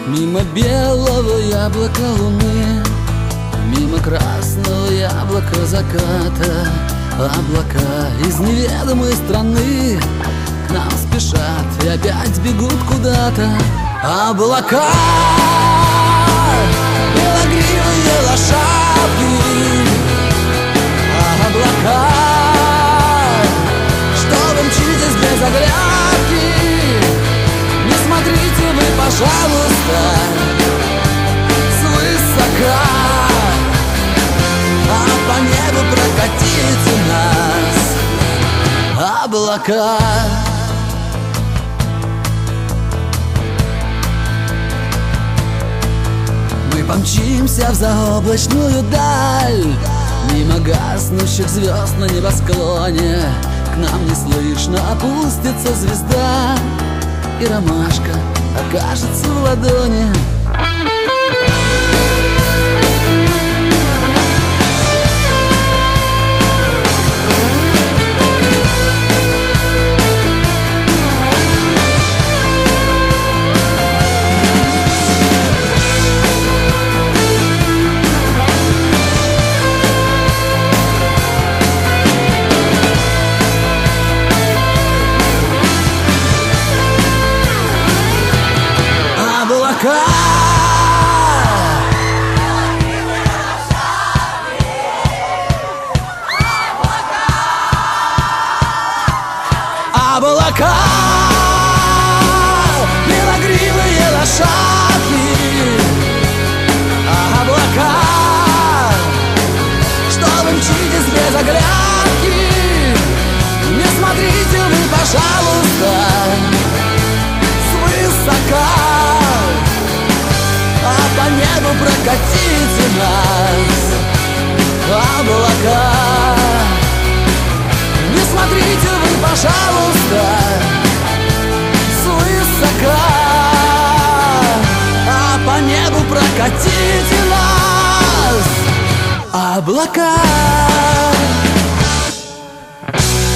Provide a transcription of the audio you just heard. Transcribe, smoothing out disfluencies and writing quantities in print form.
Мимо белого яблока луны, мимо красного яблока заката. Облака из неведомой страны к нам спешат и опять бегут куда-то. Облака, белогривые лошадки. Облака, что вы мчитесь без оглядки. Не смотрите вы, пожалуйста, свысока, а по небу прокатите нас облака. Мы помчимся в заоблачную даль, мимо гаснущих звезд на небосклоне. К нам неслышно опустится звезда, и ромашка окажется в ладони. Облака, облака, белогривые лошадки. Облака, что вы мчитесь без оглядки. Не смотрите вы, пожалуйста, свысока, а по небу прокатите нас облака. Не смотрите вы, пожалуйста, свысока, а по небу прокатите нас облака.